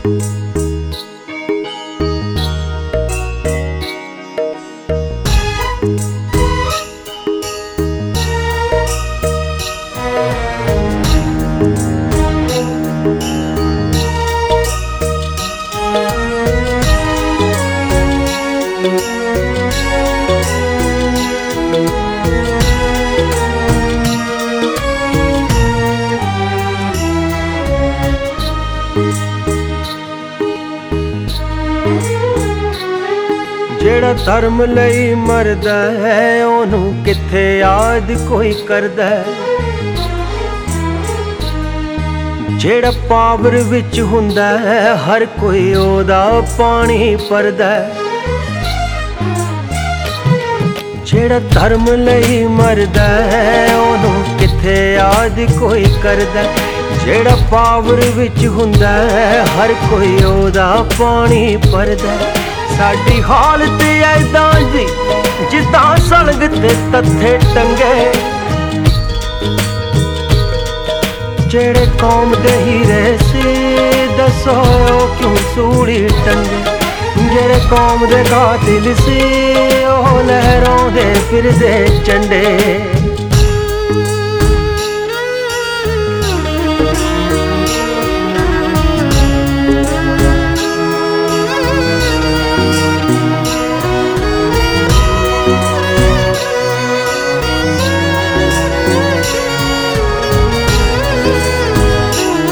ਜਿਹੜਾ ਧਰਮ ਲਈ ਮਰਦਾ ਹੈ ਉਹਨੂੰ ਕਿੱਥੇ ਯਾਦ ਕੋਈ ਕਰਦਾ ਹੈ। ਜਿਹੜਾ ਪਾਵਰ ਵਿੱਚ ਹੁੰਦਾ ਹੈ ਹਰ ਕੋਈ ਉਹਦਾ ਪਾਣੀ ਭਰਦਾ ਹੈ। ਜਿਹੜਾ ਧਰਮ ਲਈ ਮਰਦਾ ਹੈ ਉਹਨੂੰ ਕਿੱਥੇ ਯਾਦ ਕੋਈ ਕਰਦਾ। ਜਿਹੜਾ ਪਾਵਰ ਵਿੱਚ ਹੁੰਦਾ ਹੈ ਹਰ ਕੋਈ ਉਹਦਾ ਪਾਣੀ ਭਰਦਾ। ਸਾਡੀ ਹਾਲਤ ਐਦਾਂ ਦੀ ਜਿੱਦਾਂ ਸਲਗ ਤੇ ਤੱਥੇ ਟੰਗੇ। ਜਿਹੜੇ ਕੌਮ ਦੇ ਹੀਰੇ ਸੀ ਦੱਸੋ ਉਹ ਕਿਉਂ ਸੂਲੀ ਟੰਗੇ। ਜਿਹੜੇ ਕੌਮ ਦੇ ਕਾਤਿਲ ਸੀ ਉਹ ਲਹਿਰਾਉਂਦੇ ਫਿਰਦੇ ਝੰਡੇ।